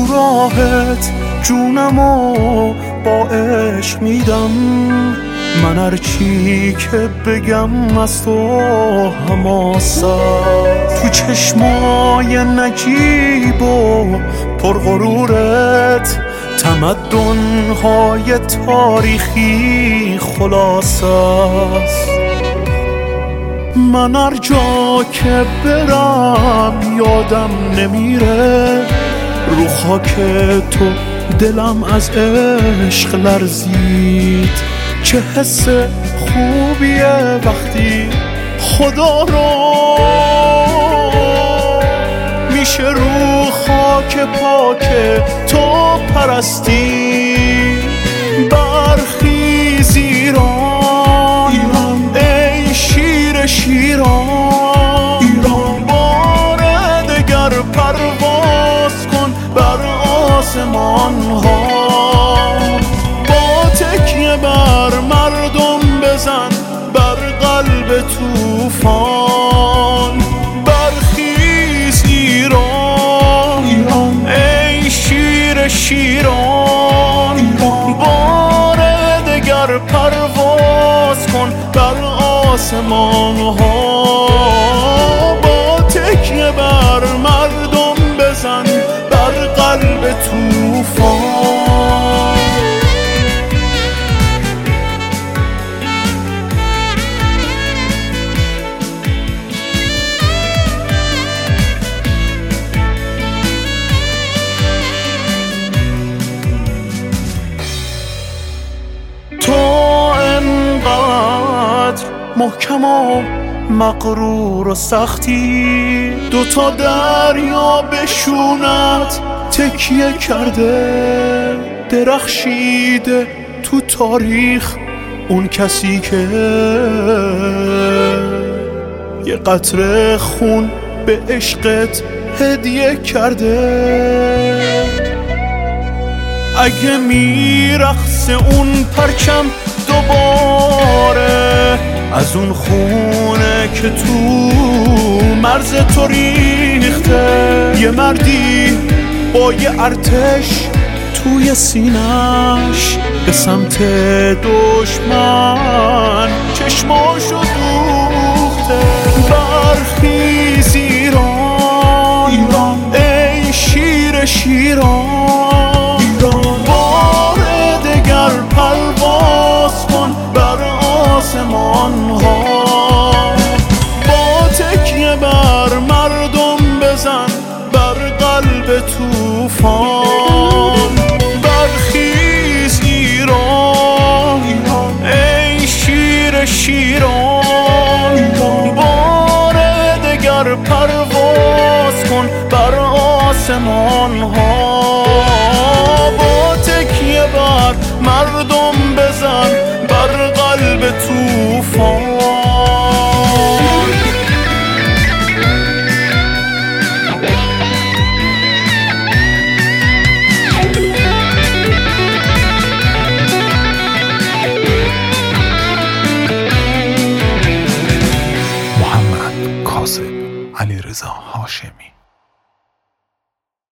راهت جونمو با عشق میدم. من هرچی که بگم از تو حماست، تو چشمای نجیب و پرغرورت تمدن‌های تاریخی خلاص است. من هر جا که برم یادم نمیره، رو خاک تو دلم از عشق لرزید. چه حس خوبیه وقتی خدا رو میشه رو خاک پاک تو پرستی. برخیز ایران، ای شیر شیران، بار دگر پرواز کن بر آسمان ها. با تکیه بر مردم بزن بر قلب طوفان. برخیز ایران، ای شیر شیران، بار دگر پرواز کن بر آسمان ها. با تکیه بر مردم بزن بر قلب طوفان. تو انقدر محکم و مغرور و سختی، دوتا دریا بشونت تکیه کرده. درخشیده تو تاریخ اون کسی که یه قطره خون به عشقت هدیه کرده. اگه میرقصه اون پرچم دوباره از اون خونه که تو مرز تو ریخته، یه مردی با یه ارتش توی سینش به سمت دشمن چشماشو دوخته. برخیز ایران، ای شیر شیران، بار دگر پرواز کن بر آسمان ها. با تکیه بر مردم بزن بر قلب طوفان. برخیز ایران، ای شیر شیران، بار دگر پرواز کن بر آسمان ها. با تکیه بر مردم بزن بر قلب طوفان. محمد کاظم علیرضا هاشمی.